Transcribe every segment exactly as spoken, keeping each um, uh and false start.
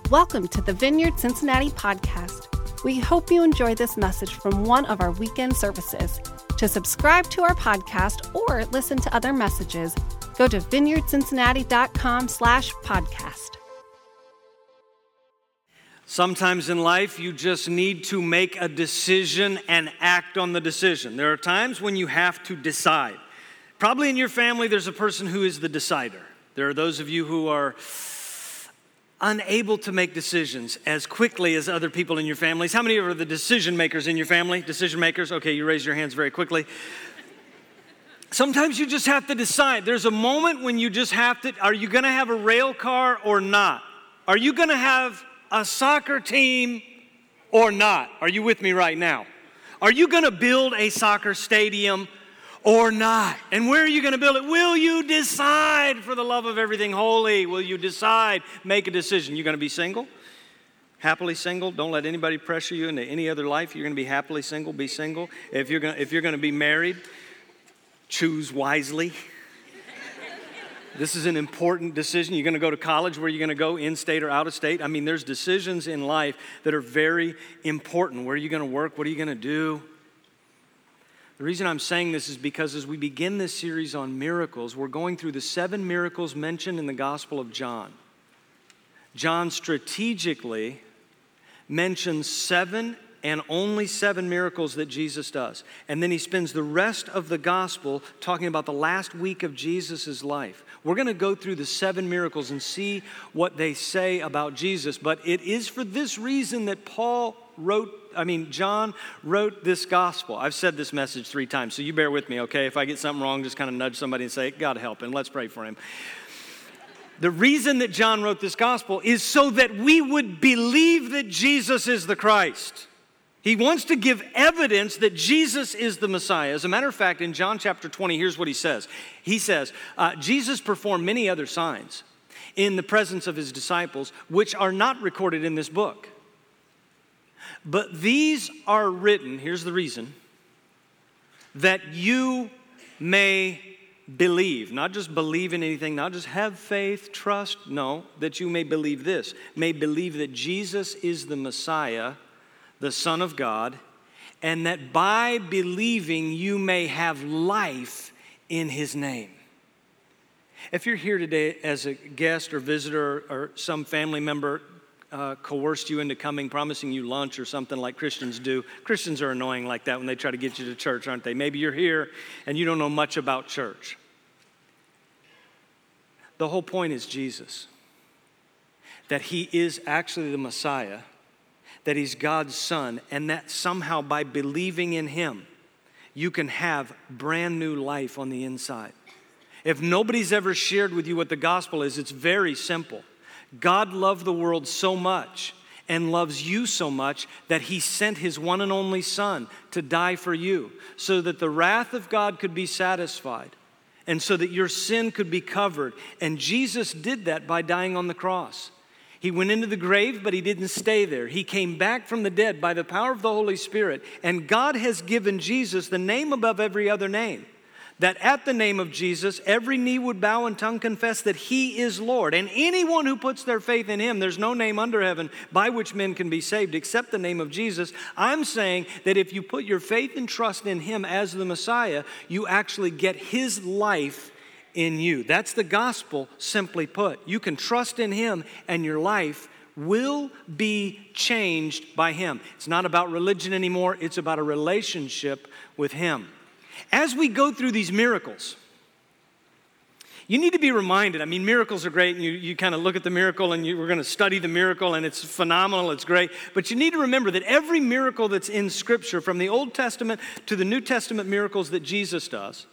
Welcome to the Vineyard Cincinnati podcast. We hope you enjoy this message from one of our weekend services. To subscribe to our podcast or listen to other messages, go to vineyardcincinnati.com slash podcast. Sometimes in life, you just need to make a decision and act on the decision. There are times when you have to decide. Probably in your family, there's a person who is the decider. There are those of you who are unable to make decisions as quickly as other people in your families. How many of you are the decision makers in your family? Decision makers? Okay, you raise your hands very quickly. Sometimes you just have to decide. There's a moment when you just have to, are you going to have a rail car or not? Are you going to have a soccer team or not? Are you with me right now? Are you going to build a soccer stadium or not? And where are you going to build it? Will you decide for the love of everything holy? Will you decide? Make a decision. You going to be single? Happily single? Don't let anybody pressure you into any other life. You're going to be happily single. Be single. If you're going to, if you're going to be married, choose wisely. This is an important decision. You're going to go to college. Where are you going to go? In-state or out-of-state? I mean, there's decisions in life that are very important. Where are you going to work? What are you going to do? The reason I'm saying this is because as we begin this series on miracles, we're going through the seven miracles mentioned in the Gospel of John. John strategically mentions seven and only seven miracles that Jesus does. And then he spends the rest of the Gospel talking about the last week of Jesus' life. We're going to go through the seven miracles and see what they say about Jesus. But it is for this reason that Paul wrote I mean, John wrote this gospel. I've said this message three times, so you bear with me, okay? If I get something wrong, just kind of nudge somebody and say, God help him. Let's pray for him. The reason that John wrote this gospel is so that we would believe that Jesus is the Christ. He wants to give evidence that Jesus is the Messiah. As a matter of fact, in John chapter twenty, here's what he says. He says, uh, Jesus performed many other signs in the presence of his disciples, which are not recorded in this book. But these are written, here's the reason, that you may believe. Not just believe in anything, not just have faith, trust, no, that you may believe this. May believe that Jesus is the Messiah, the Son of God, and that by believing you may have life in his name. If you're here today as a guest or visitor or some family member Uh, coerced you into coming, promising you lunch or something like Christians do. Christians are annoying like that when they try to get you to church, aren't they? Maybe you're here and you don't know much about church. The whole point is Jesus. That he is actually the Messiah, that he's God's son, and that somehow by believing in him, you can have brand new life on the inside. If nobody's ever shared with you what the gospel is, it's very simple. God loved the world so much and loves you so much that he sent his one and only son to die for you so that the wrath of God could be satisfied and so that your sin could be covered. And Jesus did that by dying on the cross. He went into the grave, but he didn't stay there. He came back from the dead by the power of the Holy Spirit. And God has given Jesus the name above every other name, that at the name of Jesus, every knee would bow and tongue confess that he is Lord. And anyone who puts their faith in him, there's no name under heaven by which men can be saved except the name of Jesus. I'm saying that if you put your faith and trust in him as the Messiah, you actually get his life in you. That's the gospel, simply put. You can trust in him and your life will be changed by him. It's not about religion anymore. It's about a relationship with him. As we go through these miracles, you need to be reminded. I mean, miracles are great, and you, you kind of look at the miracle, and you, we're going to study the miracle, and it's phenomenal, it's great. But you need to remember that every miracle that's in Scripture, from the Old Testament to the New Testament miracles that Jesus does,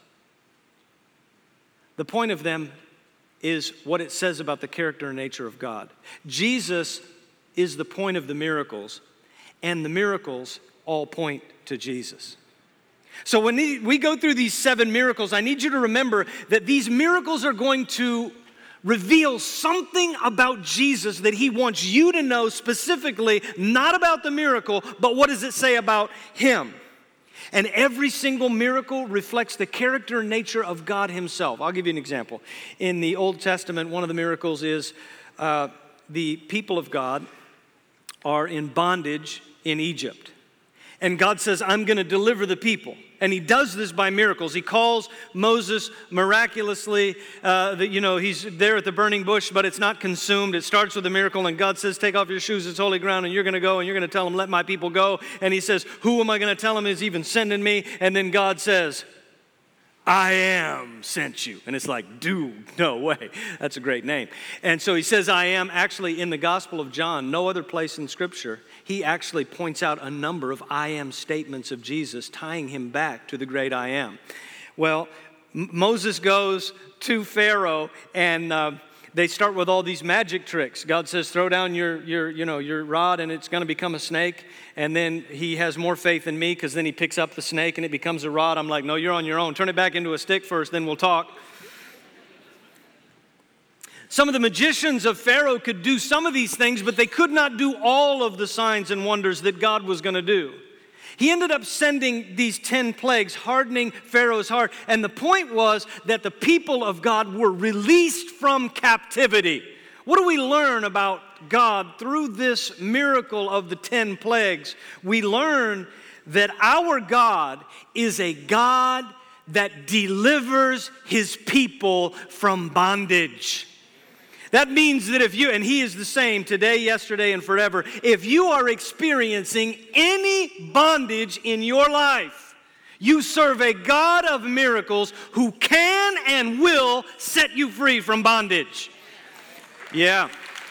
the point of them is what it says about the character and nature of God. Jesus is the point of the miracles, and the miracles all point to Jesus. So when we go through these seven miracles, I need you to remember that these miracles are going to reveal something about Jesus that he wants you to know specifically, not about the miracle, but what does it say about him? And every single miracle reflects the character and nature of God himself. I'll give you an example. In the Old Testament, one of the miracles is uh, the people of God are in bondage in Egypt. And God says, I'm going to deliver the people. And he does this by miracles. He calls Moses miraculously. Uh, that, you know, he's there at the burning bush, but it's not consumed. It starts with a miracle, and God says, take off your shoes, it's holy ground, and you're going to go, and you're going to tell them, let my people go. And he says, who am I going to tell them is even sending me? And then God says, I am sent you. And it's like, dude, no way. That's a great name. And so he says, I am. Actually, in the Gospel of John, no other place in Scripture, he actually points out a number of I am statements of Jesus, tying him back to the great I am. Well, M- Moses goes to Pharaoh, and uh, they start with all these magic tricks. God says, throw down your, your, you know, your rod, and it's going to become a snake. And then he has more faith in me, because then he picks up the snake, and it becomes a rod. I'm like, no, you're on your own. Turn it back into a stick first, then we'll talk. Some of the magicians of Pharaoh could do some of these things, but they could not do all of the signs and wonders that God was going to do. He ended up sending these ten plagues, hardening Pharaoh's heart. And the point was that the people of God were released from captivity. What do we learn about God through this miracle of the ten plagues? We learn that our God is a God that delivers his people from bondage. That means that if you, and he is the same today, yesterday, and forever, if you are experiencing any bondage in your life, you serve a God of miracles who can and will set you free from bondage. Yeah.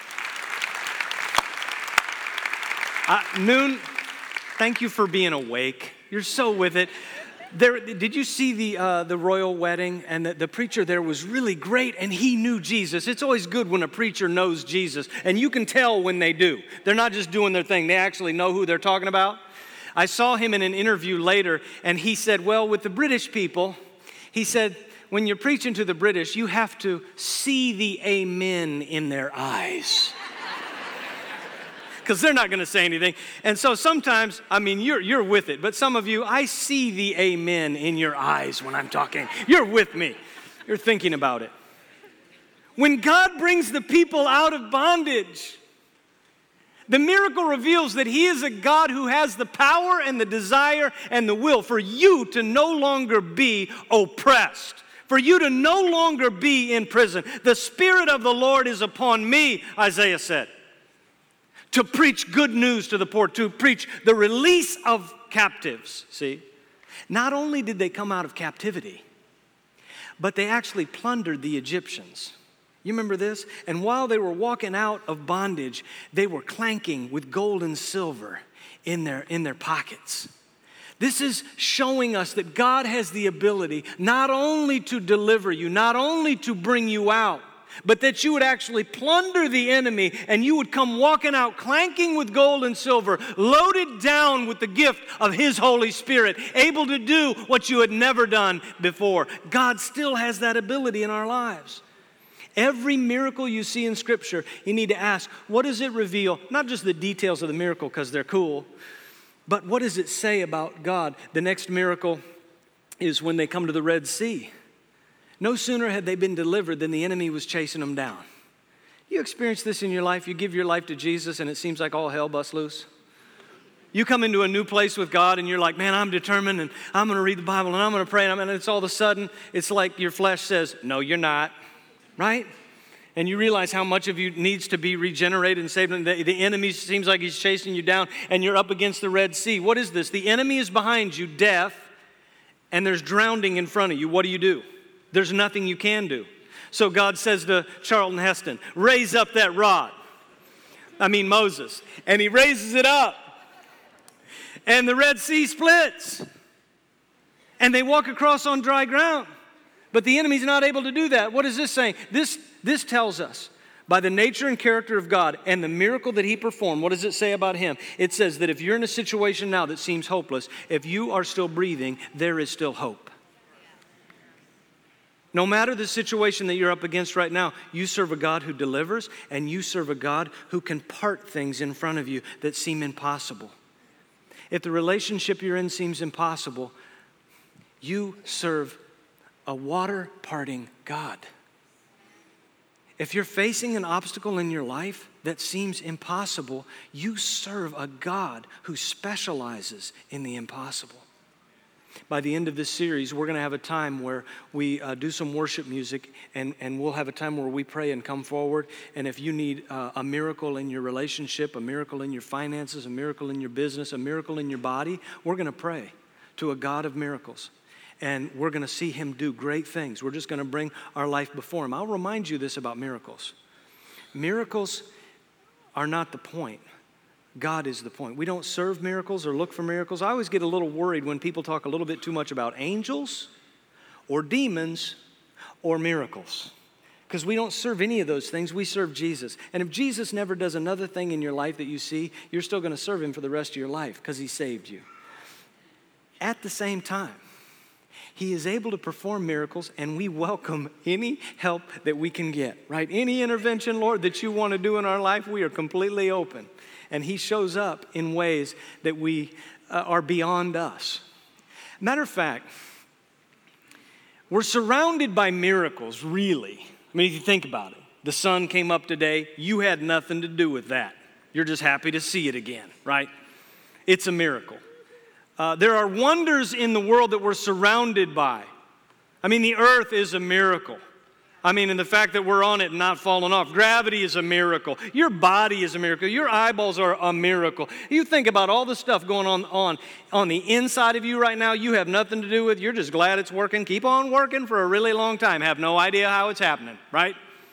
Uh, Noon, thank you for being awake. You're so with it. There, did you see the uh, the royal wedding? And the, the preacher there was really great, and he knew Jesus. It's always good when a preacher knows Jesus, and you can tell when they do. They're not just doing their thing. They actually know who they're talking about. I saw him in an interview later, and he said, well, with the British people, he said, when you're preaching to the British, you have to see the amen in their eyes. Because they're not going to say anything. And so sometimes, I mean, you're you're with it. But some of you, I see the amen in your eyes when I'm talking. You're with me. You're thinking about it. When God brings the people out of bondage, the miracle reveals that he is a God who has the power and the desire and the will for you to no longer be oppressed, for you to no longer be in prison. The Spirit of the Lord is upon me, Isaiah said, to preach good news to the poor, to preach the release of captives. See, not only did they come out of captivity, but they actually plundered the Egyptians. You remember this? And while they were walking out of bondage, they were clanking with gold and silver in their, in their pockets. This is showing us that God has the ability not only to deliver you, not only to bring you out, but that you would actually plunder the enemy, and you would come walking out clanking with gold and silver, loaded down with the gift of his Holy Spirit, able to do what you had never done before. God still has that ability in our lives. Every miracle you see in Scripture, you need to ask, what does it reveal? Not just the details of the miracle because they're cool, but what does it say about God? The next miracle is when they come to the Red Sea. No sooner had they been delivered than the enemy was chasing them down. You experience this in your life? You give your life to Jesus and it seems like all hell busts loose? You come into a new place with God and you're like, man, I'm determined and I'm going to read the Bible and I'm going to pray. And it's all of a sudden, it's like your flesh says, no, you're not, right? And you realize how much of you needs to be regenerated and saved. And the, the enemy seems like he's chasing you down and you're up against the Red Sea. What is this? The enemy is behind you, death, and there's drowning in front of you. What do you do? There's nothing you can do. So God says to Charlton Heston, raise up that rod. I mean Moses. And he raises it up. And the Red Sea splits. And they walk across on dry ground. But the enemy's not able to do that. What is this saying? This, this tells us, by the nature and character of God and the miracle that he performed, what does it say about him? It says that if you're in a situation now that seems hopeless, if you are still breathing, there is still hope. No matter the situation that you're up against right now, you serve a God who delivers, and you serve a God who can part things in front of you that seem impossible. If the relationship you're in seems impossible, you serve a water-parting God. If you're facing an obstacle in your life that seems impossible, you serve a God who specializes in the impossible. By the end of this series, we're going to have a time where we uh, do some worship music, and, and we'll have a time where we pray and come forward. And if you need uh, a miracle in your relationship, a miracle in your finances, a miracle in your business, a miracle in your body, we're going to pray to a God of miracles. And we're going to see him do great things. We're just going to bring our life before him. I'll remind you this about miracles. Miracles are not the point. God is the point. We don't serve miracles or look for miracles. I always get a little worried when people talk a little bit too much about angels or demons or miracles, because we don't serve any of those things. We serve Jesus. And if Jesus never does another thing in your life that you see, you're still going to serve him for the rest of your life because he saved you. At the same time, he is able to perform miracles, and we welcome any help that we can get, right? Any intervention, Lord, that you want to do in our life, we are completely open. And he shows up in ways that we uh, are beyond us. Matter of fact, we're surrounded by miracles, really. I mean, if you think about it, the sun came up today. You had nothing to do with that. You're just happy to see it again, right? It's a miracle. Uh, there are wonders in the world that we're surrounded by. I mean, the earth is a miracle. I mean, and the fact that we're on it and not falling off. Gravity is a miracle. Your body is a miracle. Your eyeballs are a miracle. You think about all the stuff going on, on on the inside of you right now you have nothing to do with. You're just glad it's working. Keep on working for a really long time. Have no idea how it's happening, right?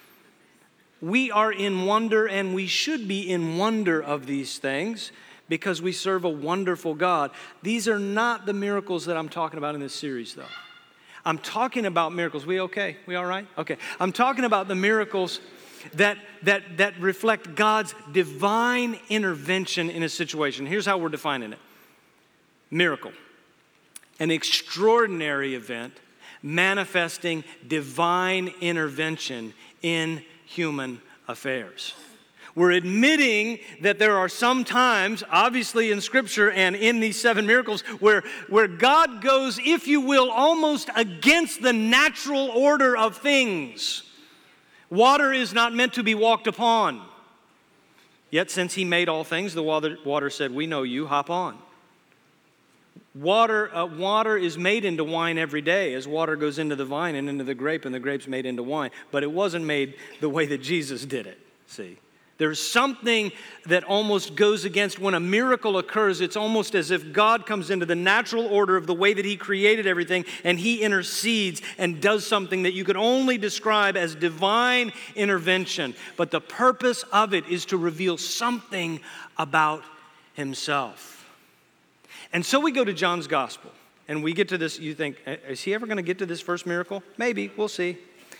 We are in wonder, and we should be in wonder of these things because we serve a wonderful God. These are not the miracles that I'm talking about in this series, though. I'm talking about miracles. We okay? We all right? Okay. I'm talking about the miracles that that that reflect God's divine intervention in a situation. Here's how we're defining it. Miracle. An extraordinary event manifesting divine intervention in human affairs. We're admitting that there are some times, obviously in Scripture and in these seven miracles, where, where God goes, if you will, almost against the natural order of things. Water is not meant to be walked upon. Yet since he made all things, the water, water said, we know you, hop on. Water, uh, water is made into wine every day as water goes into the vine and into the grape, and the grape's made into wine. But it wasn't made the way that Jesus did it, see. There's something that almost goes against when a miracle occurs. It's almost as if God comes into the natural order of the way that he created everything, and he intercedes and does something that you could only describe as divine intervention. But the purpose of it is to reveal something about himself. And so we go to John's gospel, and we get to this. You think, is he ever going to get to this first miracle? Maybe, we'll see.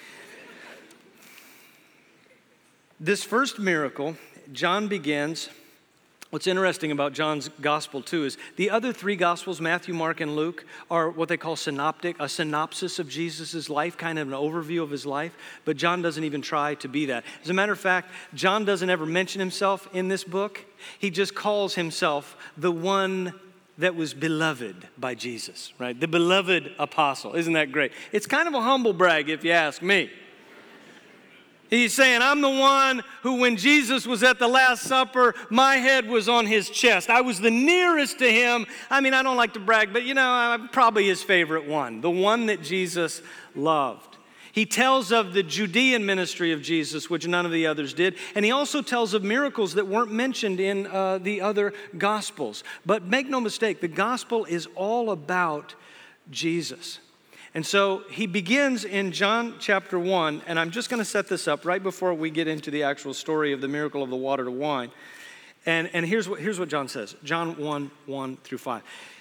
This first miracle, John begins. What's interesting about John's gospel, too, is the other three gospels, Matthew, Mark, and Luke, are what they call synoptic, a synopsis of Jesus' life, kind of an overview of his life. But John doesn't even try to be that. As a matter of fact, John doesn't ever mention himself in this book. He just calls himself the one that was beloved by Jesus, right? The beloved apostle. Isn't that great? It's kind of a humble brag, if you ask me. He's saying, I'm the one who, when Jesus was at the Last Supper, my head was on his chest. I was the nearest to him. I mean, I don't like to brag, but you know, I'm probably his favorite one, the one that Jesus loved. He tells of the Judean ministry of Jesus, which none of the others did. And he also tells of miracles that weren't mentioned in uh, the other Gospels. But make no mistake, the Gospel is all about Jesus. And so he begins in John chapter one, and I'm just going to set this up right before we get into the actual story of the miracle of the water to wine. And, and here's what, here's what John says, John one, one through five.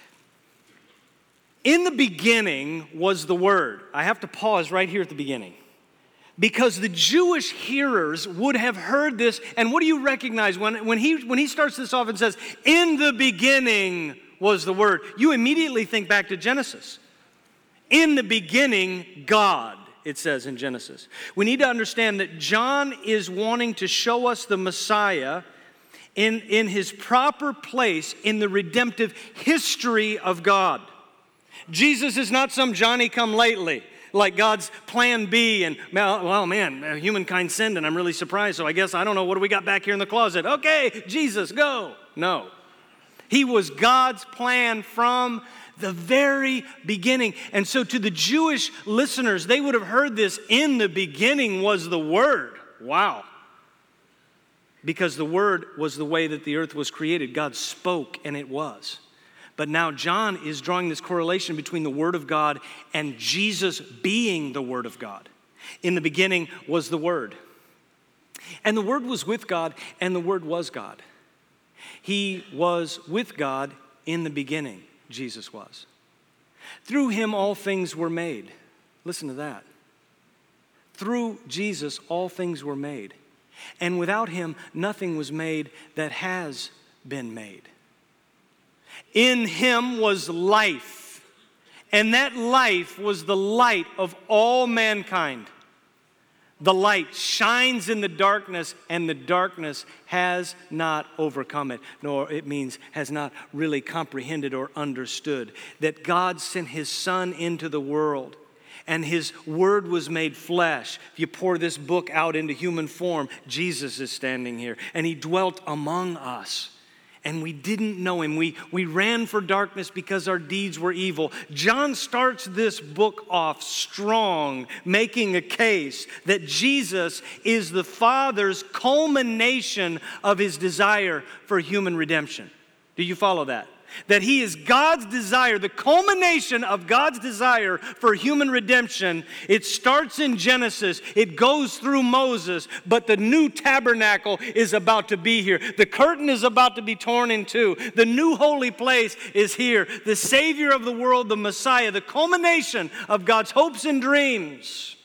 In the beginning was the Word. I have to pause right here at the beginning, because the Jewish hearers would have heard this. And what do you recognize when, when, he, when he starts this off and says, in the beginning was the Word? You immediately think back to Genesis. In the beginning, God, it says in Genesis. We need to understand that John is wanting to show us the Messiah in, in his proper place in the redemptive history of God. Jesus is not some Johnny-come-lately. like God's plan B, and, well, man, humankind sinned, and I'm really surprised, so I guess, I don't know, what do we got back here in the closet? Okay, Jesus, go. No. He was God's plan from the very beginning. And so to the Jewish listeners, they would have heard this, in the beginning was the Word. Wow. Because the Word was the way that the earth was created. God spoke, and it was. But now John is drawing this correlation between the Word of God and Jesus being the Word of God. In the beginning was the Word. And the Word was with God, and the Word was God. He was with God in the beginning, Jesus was. Through him all things were made. Listen to that. Through Jesus all things were made. And without him nothing was made that has been made. In him was life, and that life was the light of all mankind. The light shines in the darkness, and the darkness has not overcome it, nor it means has not really comprehended or understood. That God sent his Son into the world, and his Word was made flesh. If you pour this book out into human form, Jesus is standing here, and he dwelt among us. And we didn't know him. We, we ran for darkness because our deeds were evil. John starts this book off strong, making a case that Jesus is the Father's culmination of his desire for human redemption. Do you follow that? That he is God's desire, the culmination of God's desire for human redemption. It starts in Genesis, it goes through Moses, but the new tabernacle is about to be here. The curtain is about to be torn in two. The new holy place is here. The Savior of the world, the Messiah, the culmination of God's hopes and dreams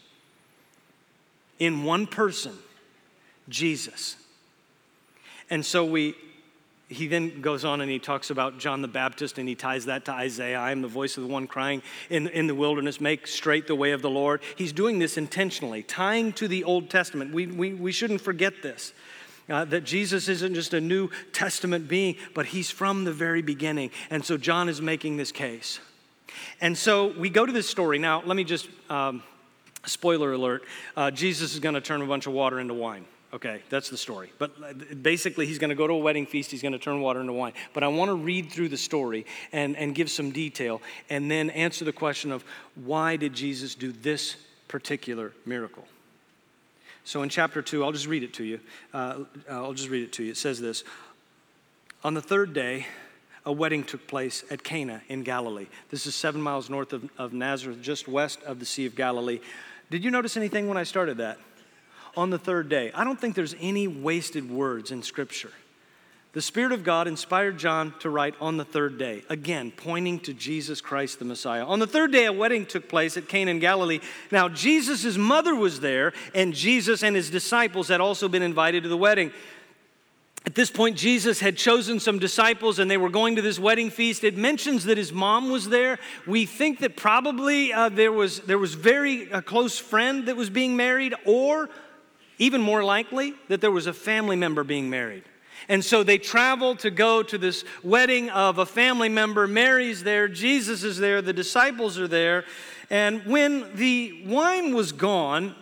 in one person, Jesus. And so we He then goes on and he talks about John the Baptist, and he ties that to Isaiah. I am the voice of the one crying in, in the wilderness, make straight the way of the Lord. He's doing this intentionally, tying to the Old Testament. We, we, we shouldn't forget this, uh, that Jesus isn't just a New Testament being, but he's from the very beginning. And so John is making this case. And so we go to this story. Now, let me just, um, spoiler alert, uh, Jesus is going to turn a bunch of water into wine. Okay, that's the story. But basically, he's going to go to a wedding feast. He's going to turn water into wine. But I want to read through the story and, and give some detail and then answer the question of why did Jesus do this particular miracle? So in chapter two, I'll just read it to you. Uh, I'll just read it to you. It says this. On the third day, a wedding took place at Cana in Galilee. This is seven miles north of, of Nazareth, just west of the Sea of Galilee. Did you notice anything when I started that? On the third day. I don't think there's any wasted words in Scripture. The Spirit of God inspired John to write on the third day, again, pointing to Jesus Christ the Messiah. On the third day, a wedding took place at Cana in Galilee. Now, Jesus' mother was there, and Jesus and his disciples had also been invited to the wedding. At this point, Jesus had chosen some disciples, and they were going to this wedding feast. It mentions that his mom was there. We think that probably uh, there was there was very a close friend that was being married, or even more likely, that there was a family member being married. And so they travel to go to this wedding of a family member. Mary's there, Jesus is there, the disciples are there. And when the wine was gone,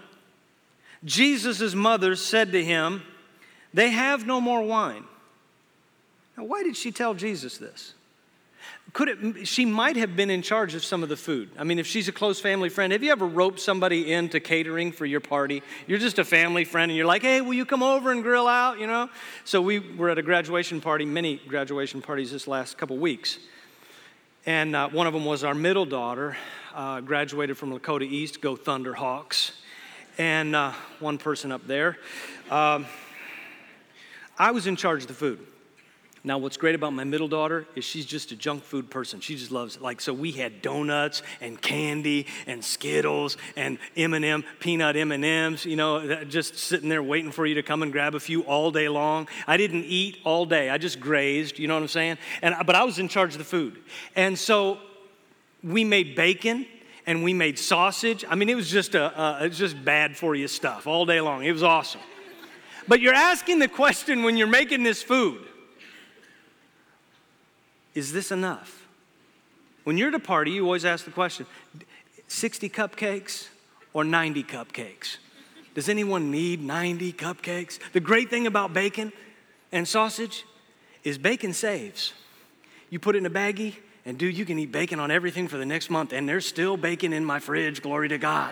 Jesus' mother said to him, "They have no more wine." Now, why did she tell Jesus this? Could it, she might have been in charge of some of the food. I mean, if she's a close family friend, have you ever roped somebody into catering for your party? You're just a family friend and you're like, "Hey, will you come over and grill out?" You know? So we were at a graduation party, many graduation parties this last couple weeks. And uh, one of them was our middle daughter, uh, graduated from Lakota East, go Thunderhawks. And uh, one person up there. Um, I was in charge of the food. Now, what's great about my middle daughter is she's just a junk food person. She just loves it. Like, so we had donuts and candy and Skittles and M and M, peanut M and M's, you know, just sitting there waiting for you to come and grab a few all day long. I didn't eat all day. I just grazed, you know what I'm saying? And But I was in charge of the food. And so we made bacon and we made sausage. I mean, it was just, a, uh, it was just bad for you stuff all day long. It was awesome. But you're asking the question when you're making this food, is this enough? When you're at a party, you always ask the question, sixty cupcakes or ninety cupcakes? Does anyone need ninety cupcakes? The great thing about bacon and sausage is bacon saves. You put it in a baggie, and dude, you can eat bacon on everything for the next month, and there's still bacon in my fridge, glory to God.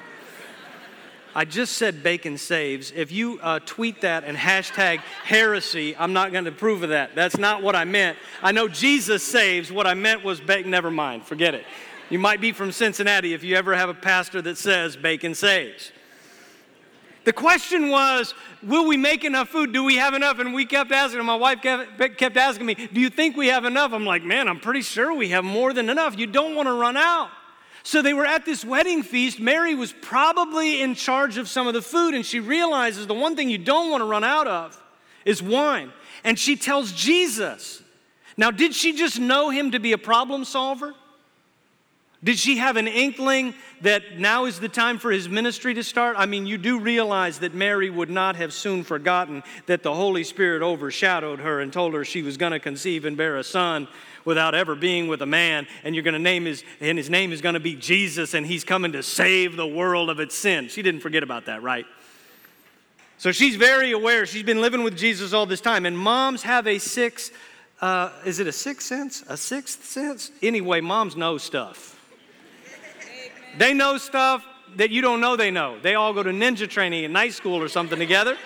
I just said bacon saves. If you uh, tweet that and hashtag heresy, I'm not going to approve of that. That's not what I meant. I know Jesus saves. What I meant was bacon. Never mind. Forget it. You might be from Cincinnati if you ever have a pastor that says bacon saves. The question was, will we make enough food? Do we have enough? And we kept asking, my wife kept, kept asking me, do you think we have enough? I'm like, man, I'm pretty sure we have more than enough. You don't want to run out. So they were at this wedding feast. Mary was probably in charge of some of the food, and she realizes the one thing you don't want to run out of is wine. And she tells Jesus. Now, did she just know him to be a problem solver? Did she have an inkling that now is the time for his ministry to start? I mean, you do realize that Mary would not have soon forgotten that the Holy Spirit overshadowed her and told her she was going to conceive and bear a son without ever being with a man, and you're going to name his, and his name is going to be Jesus, and he's coming to save the world of its sin. She didn't forget about that, right? So she's very aware. She's been living with Jesus all this time, and moms have a sixth, uh, is it a sixth sense? A sixth sense? Anyway, moms know stuff. They know stuff that you don't know they know. They all go to ninja training in night school or something together.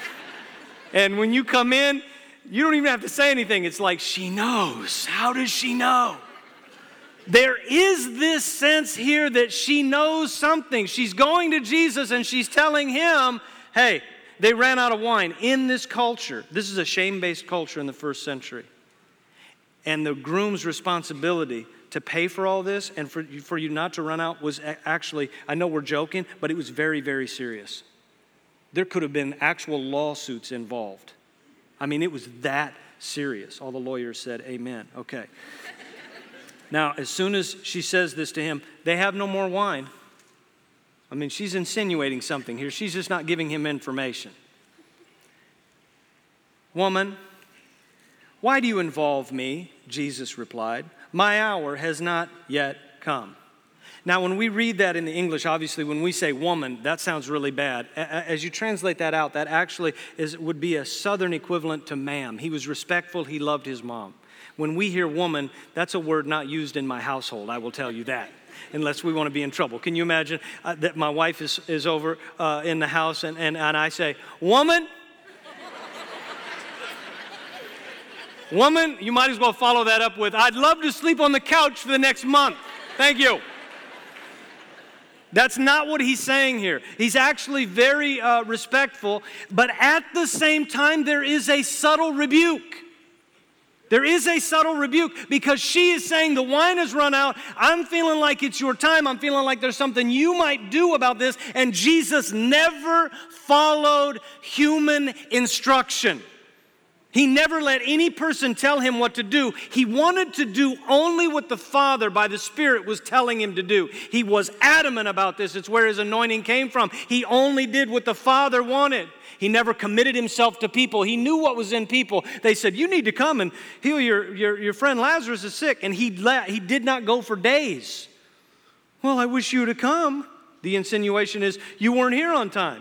And when you come in, you don't even have to say anything. It's like, she knows. How does she know? There is this sense here that she knows something. She's going to Jesus and she's telling him, hey, they ran out of wine. In this culture, this is a shame-based culture in the first century. And the groom's responsibility to pay for all this and for, for you not to run out was actually, I know we're joking, but it was very, very serious. There could have been actual lawsuits involved. I mean, it was that serious. All the lawyers said, amen. Okay. Now, as soon as she says this to him, they have no more wine. I mean, she's insinuating something here. She's just not giving him information. Woman, why do you involve me? Jesus replied. My hour has not yet come. Now, when we read that in the English, obviously, when we say woman, that sounds really bad. As you translate that out, that actually is, would be a southern equivalent to ma'am. He was respectful. He loved his mom. When we hear woman, that's a word not used in my household, I will tell you that, unless we want to be in trouble. Can you imagine uh, that my wife is, is over uh, in the house and, and, and I say, woman? Woman, you might as well follow that up with, I'd love to sleep on the couch for the next month. Thank you. That's not what he's saying here. He's actually very uh, respectful, but at the same time, there is a subtle rebuke. There is a subtle rebuke because she is saying the wine has run out. I'm feeling like it's your time. I'm feeling like there's something you might do about this. And Jesus never followed human instruction. He never let any person tell him what to do. He wanted to do only what the Father by the Spirit was telling him to do. He was adamant about this. It's where his anointing came from. He only did what the Father wanted. He never committed himself to people. He knew what was in people. They said, you need to come and heal your, your, your friend Lazarus is sick. And he, let, he did not go for days. Well, I wish you would have come. The insinuation is, you weren't here on time.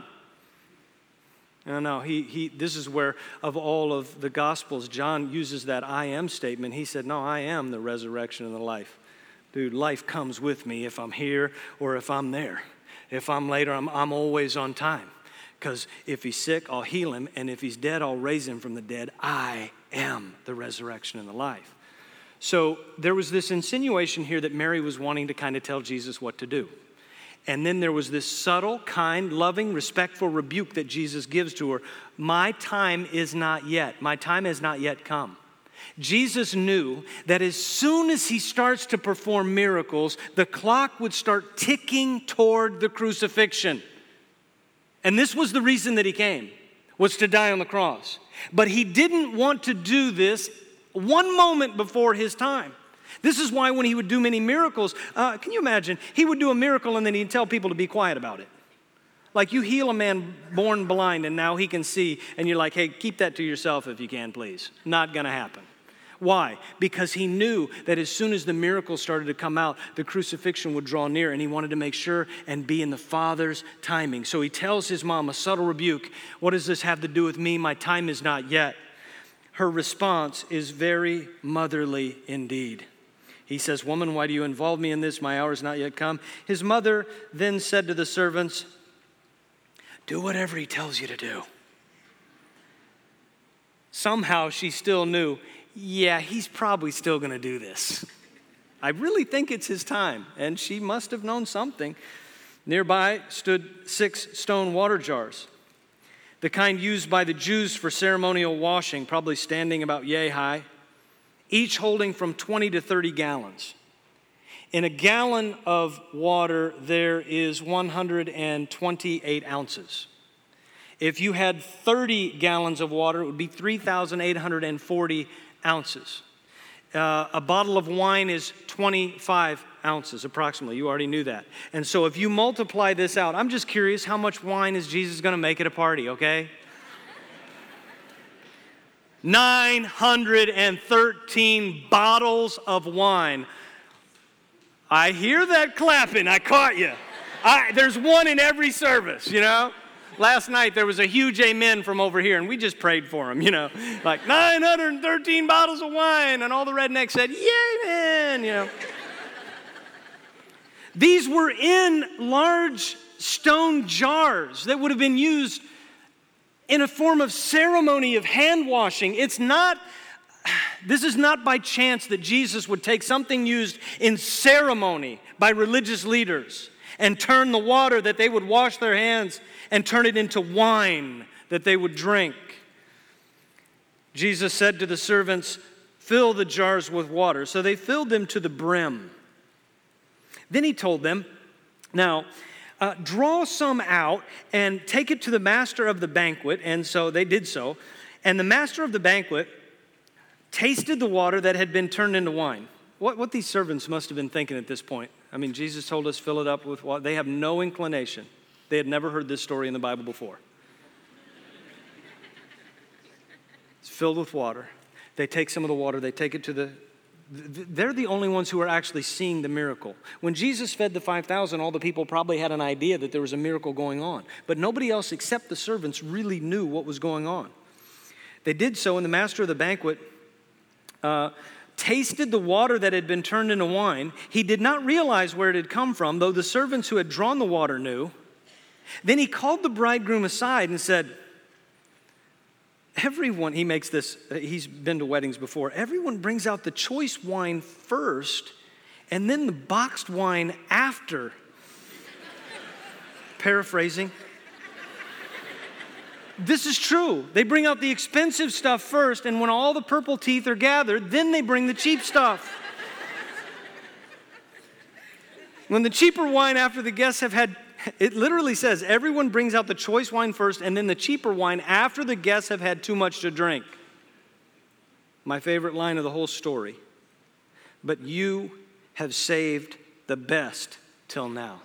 No, no, he, he, this is where of all of the Gospels, John uses that I am statement. He said, no, I am the resurrection and the life. Dude, life comes with me if I'm here or if I'm there. If I'm later, I'm, I'm always on time. Because if he's sick, I'll heal him. And if he's dead, I'll raise him from the dead. I am the resurrection and the life. So there was this insinuation here that Mary was wanting to kind of tell Jesus what to do. And then there was this subtle, kind, loving, respectful rebuke that Jesus gives to her. My time is not yet. My time has not yet come. Jesus knew that as soon as he starts to perform miracles, the clock would start ticking toward the crucifixion. And this was the reason that he came, was to die on the cross. But he didn't want to do this one moment before his time. This is why when he would do many miracles, uh, can you imagine? He would do a miracle and then he'd tell people to be quiet about it. Like you heal a man born blind and now he can see, and you're like, hey, keep that to yourself if you can, please. Not going to happen. Why? Because he knew that as soon as the miracle started to come out, the crucifixion would draw near, and he wanted to make sure and be in the Father's timing. So he tells his mom, a subtle rebuke, what does this have to do with me? My time is not yet. Her response is very motherly indeed. He says, woman, why do you involve me in this? My hour is not yet come. His mother then said to the servants, do whatever he tells you to do. Somehow she still knew, yeah, he's probably still going to do this. I really think it's his time. And she must have known something. Nearby stood six stone water jars, the kind used by the Jews for ceremonial washing, probably standing about yay high, each holding from twenty to thirty gallons. In a gallon of water, there is one hundred twenty-eight ounces. If you had thirty gallons of water, it would be three thousand eight hundred forty ounces. Uh, a bottle of wine is twenty-five ounces approximately. You already knew that. And so if you multiply this out, I'm just curious, how much wine is Jesus going to make at a party, okay? nine hundred thirteen bottles of wine. I hear that clapping. I caught you. I, there's one in every service, you know? Last night, there was a huge amen from over here, and we just prayed for him, you know. Like, nine hundred thirteen bottles of wine, and all the rednecks said, yay, man, you know. These were in large stone jars that would have been used in a form of ceremony of hand washing. It's not, this is not by chance that Jesus would take something used in ceremony by religious leaders and turn the water that they would wash their hands and turn it into wine that they would drink. Jesus said to the servants, fill the jars with water. So they filled them to the brim. Then he told them, now, uh, draw some out and take it to the master of the banquet. And so they did so. And the master of the banquet tasted the water that had been turned into wine. What, what these servants must have been thinking at this point. I mean, Jesus told us, fill it up with water. They have no inclination. They had never heard this story in the Bible before. It's filled with water. They take some of the water, they take it to the, they're the only ones who are actually seeing the miracle. When Jesus fed the five thousand, all the people probably had an idea that there was a miracle going on. But nobody else except the servants really knew what was going on. They did so, and the master of the banquet uh, tasted the water that had been turned into wine. He did not realize where it had come from, though the servants who had drawn the water knew. Then he called the bridegroom aside and said, everyone, he makes this, he's been to weddings before, everyone brings out the choice wine first and then the boxed wine after. Paraphrasing. This is true. They bring out the expensive stuff first, and when all the purple teeth are gathered, then they bring the cheap stuff. When the cheaper wine after the guests have had, it literally says, everyone brings out the choice wine first and then the cheaper wine after the guests have had too much to drink. My favorite line of the whole story. But you have saved the best till now.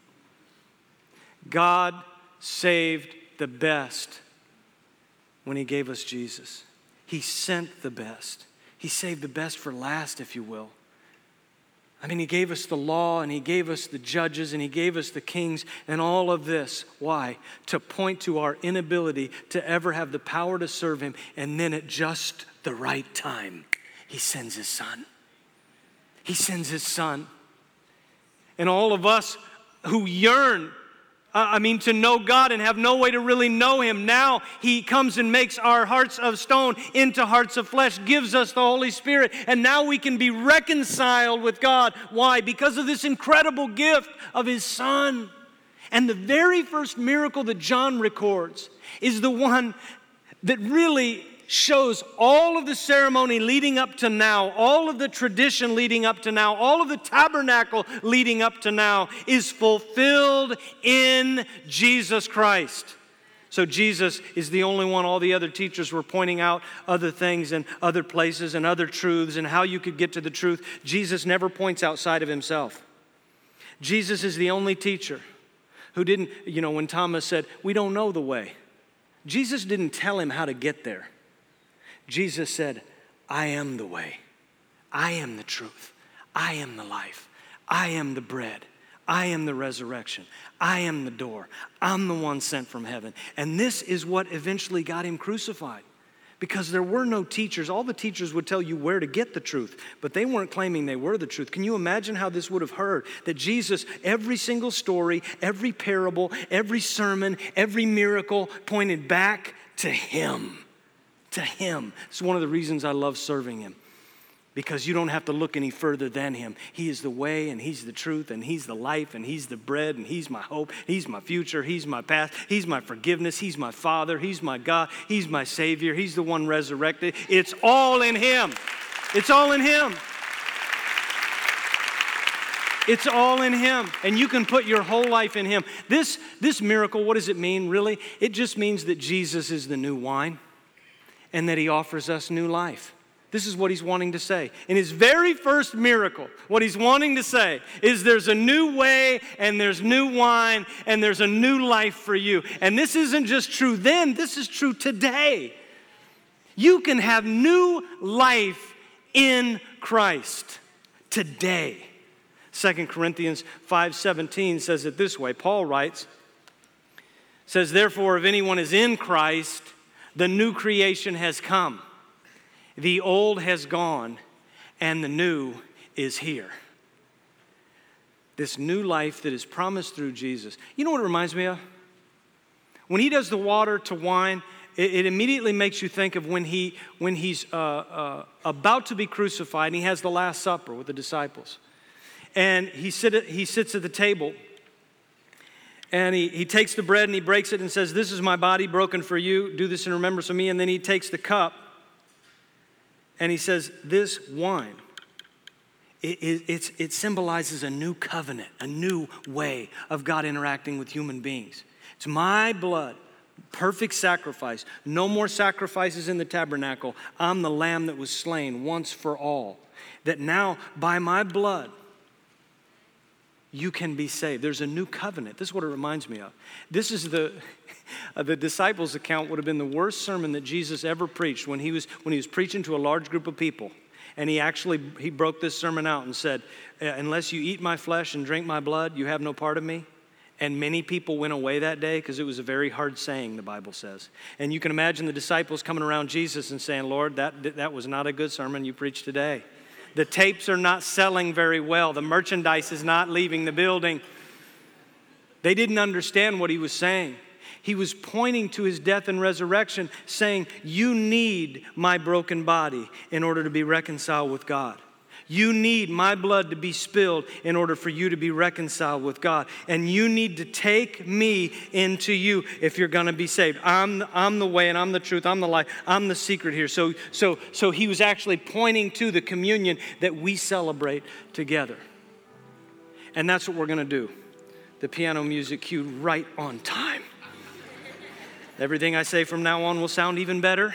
God saved the best when he gave us Jesus. He sent the best. He saved the best for last, if you will. I mean, he gave us the law, and he gave us the judges, and he gave us the kings, and all of this. Why? To point to our inability to ever have the power to serve him, and then at just the right time, he sends his son. He sends his son. And all of us who yearn, uh, I mean, to know God and have no way to really know him, now he comes and makes our hearts of stone into hearts of flesh, gives us the Holy Spirit, and now we can be reconciled with God. Why? Because of this incredible gift of his son. And the very first miracle that John records is the one that really shows all of the ceremony leading up to now, all of the tradition leading up to now, all of the tabernacle leading up to now is fulfilled in Jesus Christ. So Jesus is the only one. All the other teachers were pointing out other things and other places and other truths and how you could get to the truth. Jesus never points outside of himself. Jesus is the only teacher who didn't, you know, when Thomas said, we don't know the way, Jesus didn't tell him how to get there. Jesus said, I am the way. I am the truth. I am the life. I am the bread. I am the resurrection. I am the door. I'm the one sent from heaven. And this is what eventually got him crucified. Because there were no teachers. All the teachers would tell you where to get the truth, but they weren't claiming they were the truth. Can you imagine how this would have heard? That Jesus, every single story, every parable, every sermon, every miracle pointed back to him. To him. It's one of the reasons I love serving him. Because you don't have to look any further than him. He is the way, and he's the truth, and he's the life, and he's the bread, and he's my hope, he's my future, he's my past, he's my forgiveness, he's my Father, he's my God, he's my Savior, he's the one resurrected. It's all in him. It's all in him. It's all in him, and you can put your whole life in him. This, this miracle, what does it mean, really? It just means that Jesus is the new wine, and that he offers us new life. This is what he's wanting to say. In his very first miracle, what he's wanting to say is there's a new way and there's new wine and there's a new life for you. And this isn't just true then, this is true today. You can have new life in Christ today. Second Corinthians five seventeen says it this way. Paul writes, says, therefore, if anyone is in Christ, the new creation has come. The old has gone, and the new is here. This new life that is promised through Jesus. You know what it reminds me of? When he does the water to wine, it, it immediately makes you think of when he when he's uh, uh, about to be crucified, and he has the Last Supper with the disciples. And he, sit at, he sits at the table, and he, he takes the bread and he breaks it and says, this is my body broken for you. Do this in remembrance of me. And then he takes the cup. And he says, this wine, it, it, it's, it symbolizes a new covenant, a new way of God interacting with human beings. It's my blood, perfect sacrifice. No more sacrifices in the tabernacle. I'm the lamb that was slain once for all. That now, by my blood, you can be saved. There's a new covenant. This is what it reminds me of. This is the... Uh, the disciples' account would have been the worst sermon that Jesus ever preached when he was when he was preaching to a large group of people. And he actually, he broke this sermon out and said, unless you eat my flesh and drink my blood, you have no part of me. And many people went away that day because it was a very hard saying, the Bible says. And you can imagine the disciples coming around Jesus and saying, Lord, that, that was not a good sermon you preached today. The tapes are not selling very well. The merchandise is not leaving the building. They didn't understand what he was saying. He was pointing to his death and resurrection, saying, you need my broken body in order to be reconciled with God. You need my blood to be spilled in order for you to be reconciled with God. And you need to take me into you if you're going to be saved. I'm, I'm the way and I'm the truth. I'm the life. I'm the secret here. So, so, so he was actually pointing to the communion that we celebrate together. And that's what we're going to do. The piano music cued right on time. Everything I say from now on will sound even better.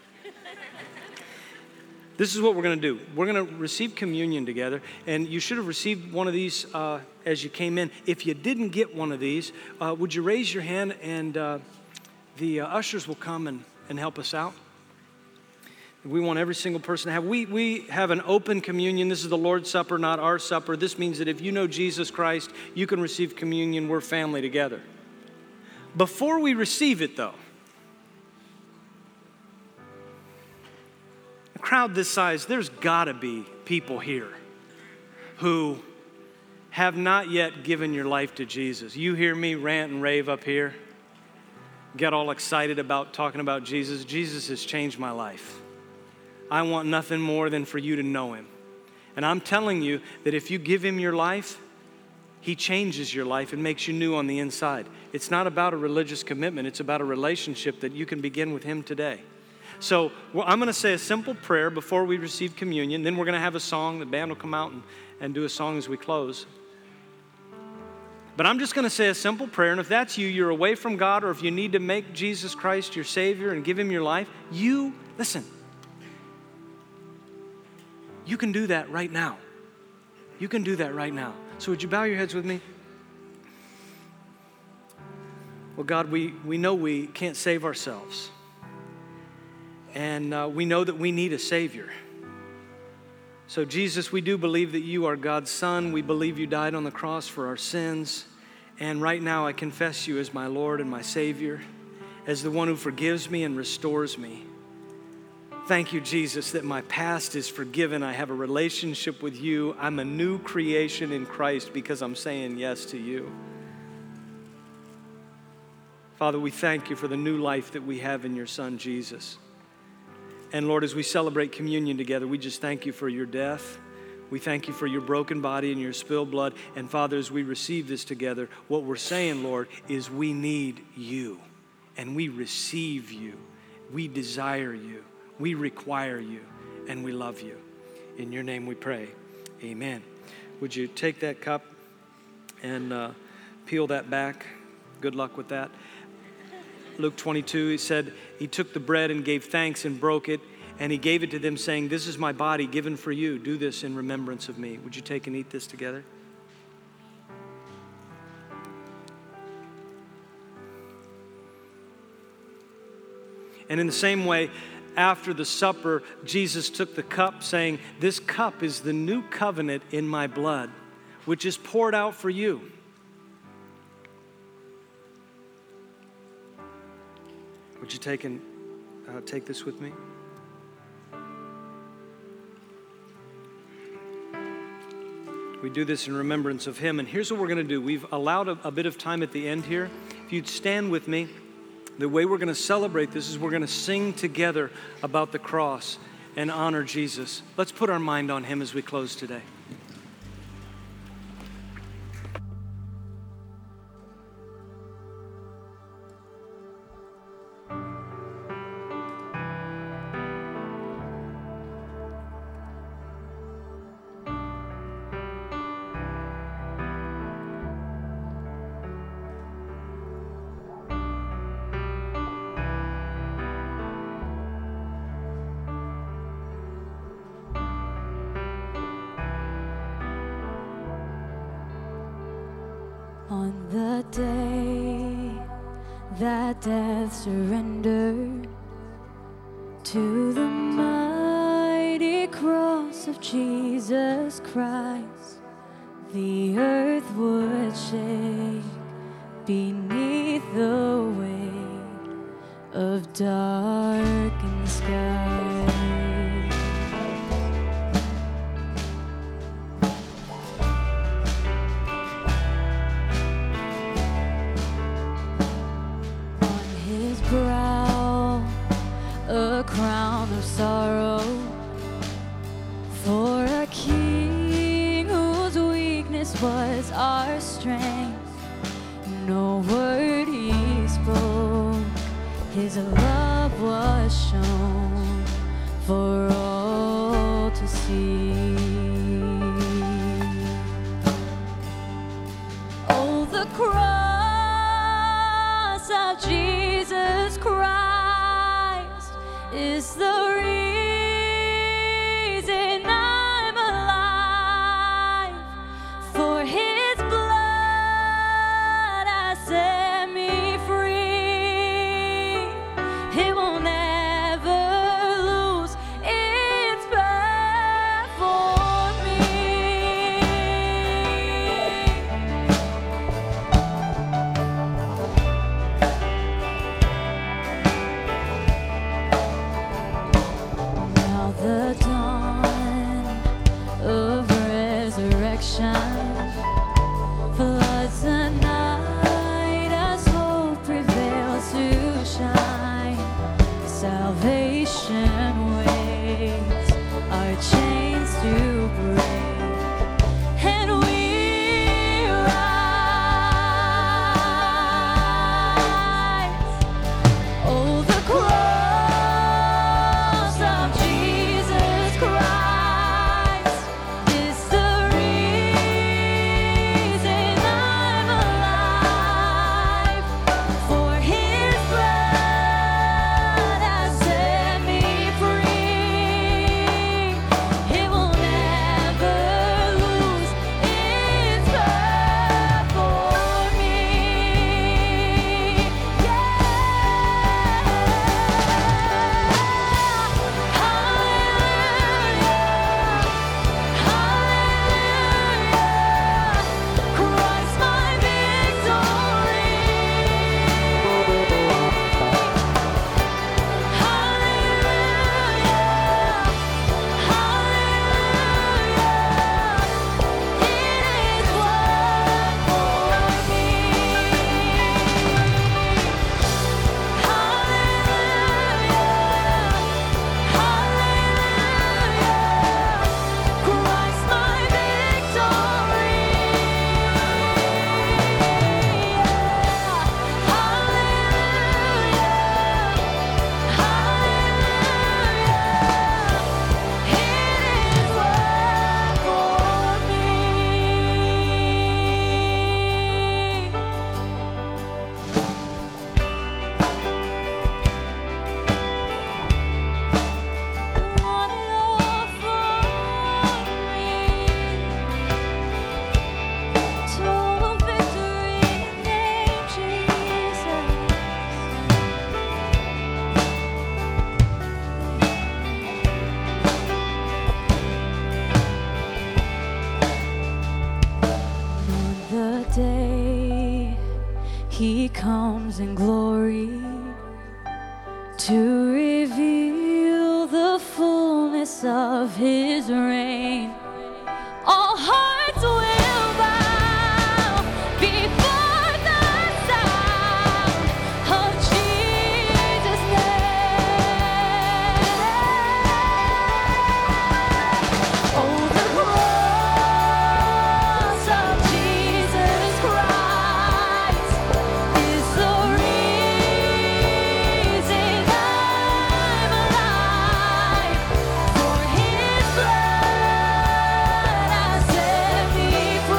This is what we're going to do. We're going to receive communion together, and you should have received one of these uh, as you came in. If you didn't get one of these, uh, would you raise your hand, and uh, the uh, ushers will come and, and help us out. We want every single person to have. We, we have an open communion. This is the Lord's Supper, not our supper. This means that if you know Jesus Christ, you can receive communion. We're family together. Before we receive it, though, a crowd this size, there's got to be people here who have not yet given your life to Jesus. You hear me rant and rave up here, get all excited about talking about Jesus. Jesus has changed my life. I want nothing more than for you to know him. And I'm telling you that if you give him your life, he changes your life and makes you new on the inside. It's not about a religious commitment. It's about a relationship that you can begin with him today. So well, I'm going to say a simple prayer before we receive communion. Then we're going to have a song. The band will come out and, and do a song as we close. But I'm just going to say a simple prayer. And if that's you, you're away from God, or if you need to make Jesus Christ your Savior and give him your life, you, listen, you can do that right now. You can do that right now. So would you bow your heads with me? Well, God, we, we know we can't save ourselves. And uh, we know that we need a Savior. So Jesus, we do believe that you are God's Son. We believe you died on the cross for our sins. And right now I confess you as my Lord and my Savior, as the one who forgives me and restores me. Thank you, Jesus, that my past is forgiven. I have a relationship with you. I'm a new creation in Christ because I'm saying yes to you. Father, we thank you for the new life that we have in your Son, Jesus. And Lord, as we celebrate communion together, we just thank you for your death. We thank you for your broken body and your spilled blood. And Father, as we receive this together, what we're saying, Lord, is we need you. And we receive you. We desire you. We require you. And we love you. In your name we pray. Amen. Would you take that cup and uh, peel that back? Good luck with that. Luke twenty-two, he said, he took the bread and gave thanks and broke it, and he gave it to them saying, this is my body given for you. Do this in remembrance of me. Would you take and eat this together? And in the same way, after the supper, Jesus took the cup saying, this cup is the new covenant in my blood, which is poured out for you. Would you take and uh, take this with me? We do this in remembrance of him. And here's what we're going to do. We've allowed a, a bit of time at the end here. If you'd stand with me, the way we're going to celebrate this is we're going to sing together about the cross and honor Jesus. Let's put our mind on him as we close today. On the day that death surrendered to the mighty cross of Jesus Christ, the earth would shake beneath the weight of darkened skies. Brow, a crown of sorrow for a king whose weakness was our strength. No word he spoke, his love was shown for all to see. Oh, the cross of Jesus Christ is the reason I'm alive. For his blood has set me free. It will never lose its power for me. The dawn of resurrection floods the night as hope prevails to shine. Salvation waits our chains to break, and we rise. Oh, the cross It He comes in glory to reveal the fullness of his reign. All hearts will bow before the sound of Jesus' name. Oh, the cross of Jesus Christ is the reason I'm alive. For his blood has set me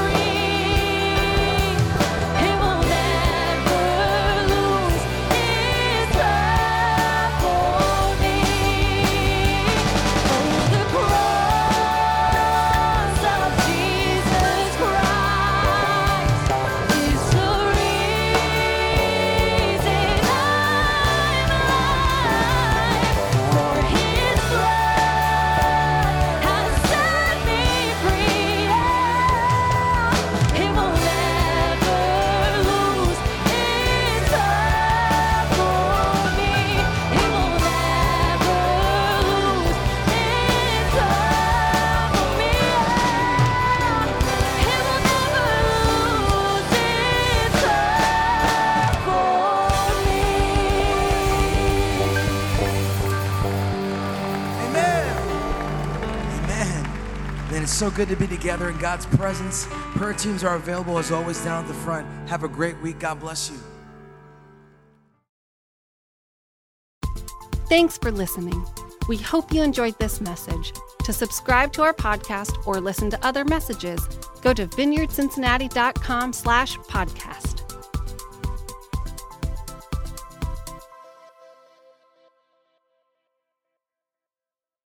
free. He will never lose his love for me. Oh, the cross of Jesus Christ is the reason I'm alive. For his blood has set me free. He will never lose his love for me. He will never lose his love for me. He will never lose his love for me. Amen. Amen. Man, it's so good to be together in God's presence. Prayer teams are available as always down at the front. Have a great week. God bless you. Thanks for listening. We hope you enjoyed this message. To subscribe to our podcast or listen to other messages, go to vineyard cincinnati dot com slash podcast.